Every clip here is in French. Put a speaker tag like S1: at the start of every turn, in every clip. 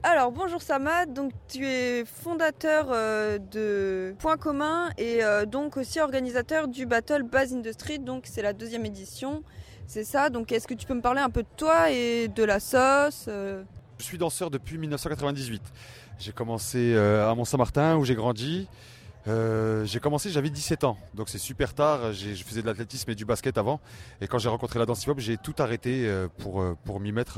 S1: Alors bonjour Samad, donc tu es fondateur de Point Commun et donc aussi organisateur du Battle Base in the Street, donc c'est la deuxième édition, c'est ça. Donc est-ce que tu peux me parler un peu de toi et de la sauce
S2: Je suis danseur depuis 1998. J'ai commencé à Mont-Saint-Martin où j'ai grandi. J'ai commencé, j'avais 17 ans, donc c'est super tard. Je faisais de l'athlétisme et du basket avant. Et quand j'ai rencontré la danse hip-hop, j'ai tout arrêté pour m'y mettre,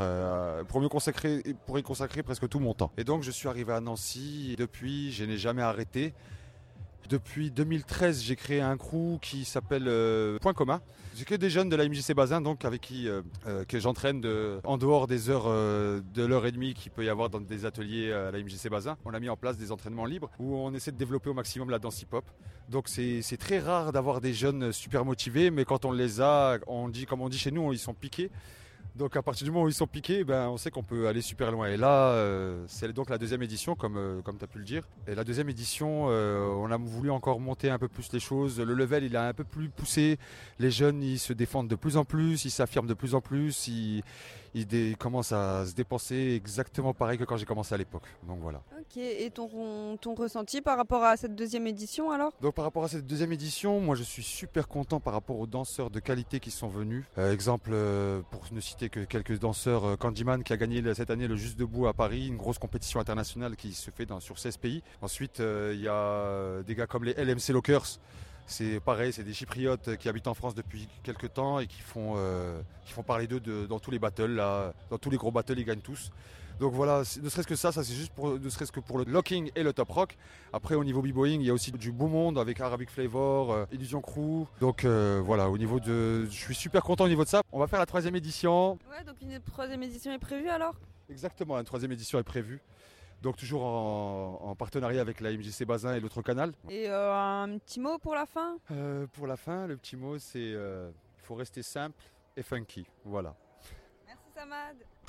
S2: pour y consacrer presque tout mon temps. Et donc je suis arrivé à Nancy. Et depuis, je n'ai jamais arrêté. Depuis 2013, j'ai créé un crew qui s'appelle Point Commun. C'est que des jeunes de la MJC Bazin, donc avec qui que j'entraîne en dehors des heures de l'heure et demie qu'il peut y avoir dans des ateliers à la MJC Bazin. On a mis en place des entraînements libres où on essaie de développer au maximum la danse hip-hop. Donc c'est très rare d'avoir des jeunes super motivés, mais quand on les a, comme on dit chez nous, ils sont piqués. Donc à partir du moment où ils sont piqués, ben, on sait qu'on peut aller super loin. Et là, c'est donc la deuxième édition, comme tu as pu le dire. Et la deuxième édition, on a voulu encore monter un peu plus les choses. Le level, il a un peu plus poussé. Les jeunes, ils se défendent de plus en plus, ils s'affirment de plus en plus. Ils commencent à se dépenser exactement pareil que quand j'ai commencé à l'époque. Donc voilà.
S1: Ok, et ton ressenti par rapport à cette deuxième édition alors?
S2: Donc par rapport à cette deuxième édition, moi je suis super content par rapport aux danseurs de qualité qui sont venus. Exemple, pour ne citer que quelques danseurs, Candyman qui a gagné cette année le Juste Debout à Paris, une grosse compétition internationale qui se fait sur 16 pays. Ensuite, il y a des gars comme les LMC Lockers. C'est pareil, c'est des Chypriotes qui habitent en France depuis quelques temps et qui font parler d'eux dans tous les battles, là, dans tous les gros battles, ils gagnent tous. Donc voilà, ne serait-ce que ça c'est juste ne serait-ce que pour le locking et le top rock. Après au niveau b-boying, il y a aussi du beau monde avec Arabic Flavor, Illusion Crew. Donc voilà, je suis super content au niveau de ça. On va faire la troisième édition.
S1: Ouais, donc une troisième édition est prévue alors?
S2: Exactement, une troisième édition est prévue. Donc toujours en partenariat avec la MJC Bazin et l'autre canal.
S1: Et un petit mot pour la fin?
S2: Pour la fin, le petit mot c'est il faut rester simple et funky. Voilà.
S1: Merci Samad.